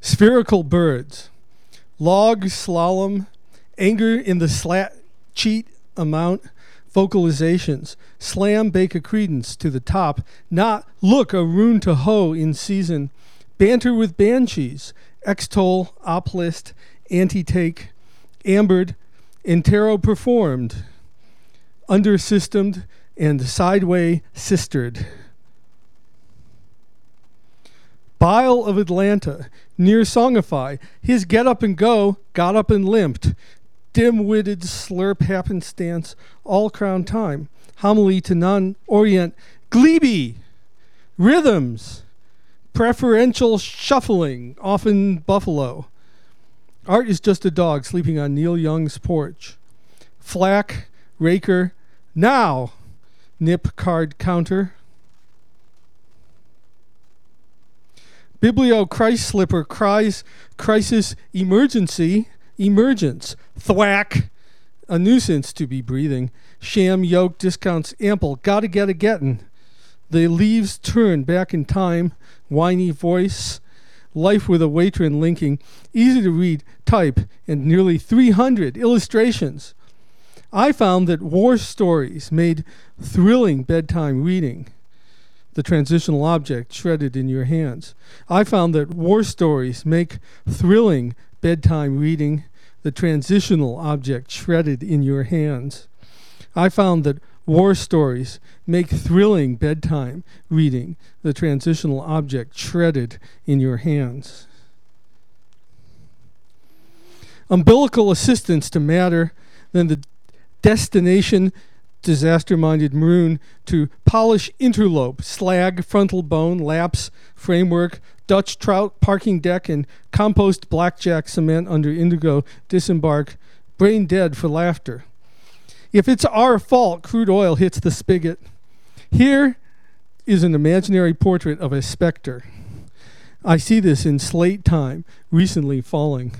Spherical birds. Log slalom. Anger in the slat cheat amount. Vocalizations. Slam bake a credence to the top. Not look a rune to hoe in season. Banter with banshees. Extol, oplist, anti-take. Ambered. Intero performed. Undersystemed and sideway sistered. Bile of Atlanta, near Songify, his get up and go, got up and limped. Dim-witted slurp happenstance, all crown time. Homily to non-orient, glebe, rhythms, preferential shuffling, often buffalo. Art is just a dog sleeping on Neil Young's porch. Flack, raker, now, nip card counter. Biblio Christ slipper cries crisis emergency emergence. Thwack, a nuisance to be breathing. Sham yoke discounts ample, gotta get a gettin'. The leaves turn back in time, whiny voice. Life with a Waitrin linking, easy to read, type, and nearly 300 illustrations. I found that war stories made thrilling bedtime reading. The transitional object shredded in your hands. I found that war stories make thrilling bedtime reading, the transitional object shredded in your hands. I found that war stories make thrilling bedtime reading, the transitional object shredded in your hands. Umbilical assistance to matter, then the destination disaster-minded maroon to polish interlope, slag, frontal bone, lapse, framework, Dutch trout, parking deck, and compost blackjack cement under indigo, disembark, brain dead for laughter. If it's our fault crude oil hits the spigot, here is an imaginary portrait of a specter. I see this in slate time, recently falling.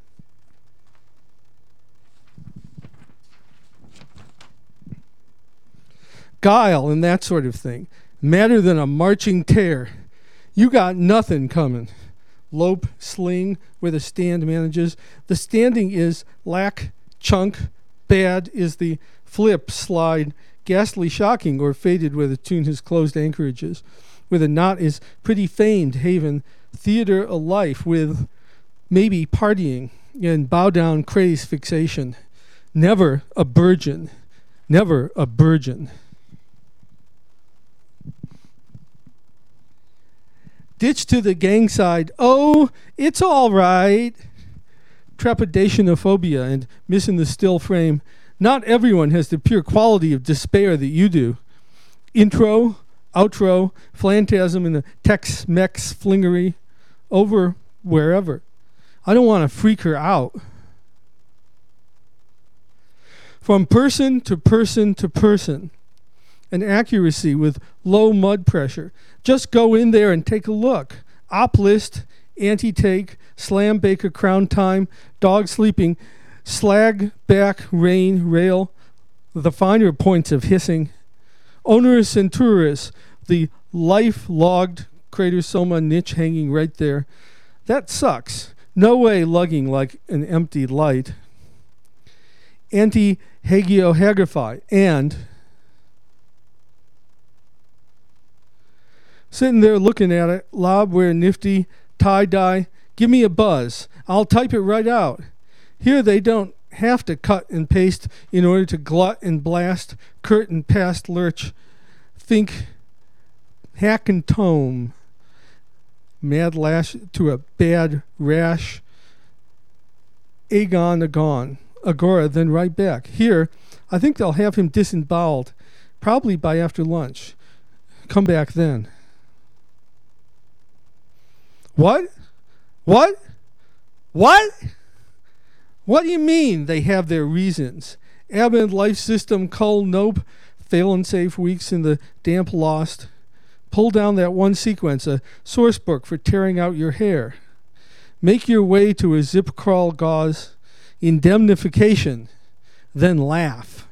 Guile and that sort of thing. Madder than a marching tear. You got nothing coming. Lope, sling, where the stand manages. The standing is lack, chunk. Bad is the flip, slide. Ghastly, shocking, or faded where the tune has closed anchorages. Where the knot is pretty famed haven. Theater a life with maybe partying and bow down craze fixation. Never a burgeon. Never a burgeon. Ditch to the gang side. Oh, it's all right. Trepidatianophobia and missing the still frame. Not everyone has the pure quality of despair that you do. Intro, outro, phantasm in the Tex-Mex flingery. Over wherever. I don't want to freak her out. From person to person to person. An accuracy with low mud pressure. Just go in there and take a look. Op list, anti-take, slam baker crown time, dog sleeping, slag back rain rail, the finer points of hissing. Onerous and tourist, the life logged cratersoma niche hanging right there. That sucks. No way lugging like an empty light. Anti-hagiohagraphy and sitting there looking at it, lobware nifty, tie-dye, give me a buzz. I'll type it right out. Here they don't have to cut and paste in order to glut and blast, curtain past lurch. Think hack and tome. Mad lash to a bad rash. Agone. Agora, then right back. Here, I think they'll have him disemboweled, probably by after lunch. Come back then. What? What? What? What do you mean they have their reasons? Abandoned life system, cull, nope, fail and safe weeks in the damp lost. Pull down that one sequence, a source book for tearing out your hair. Make your way to a zip crawl gauze, indemnification, then laugh.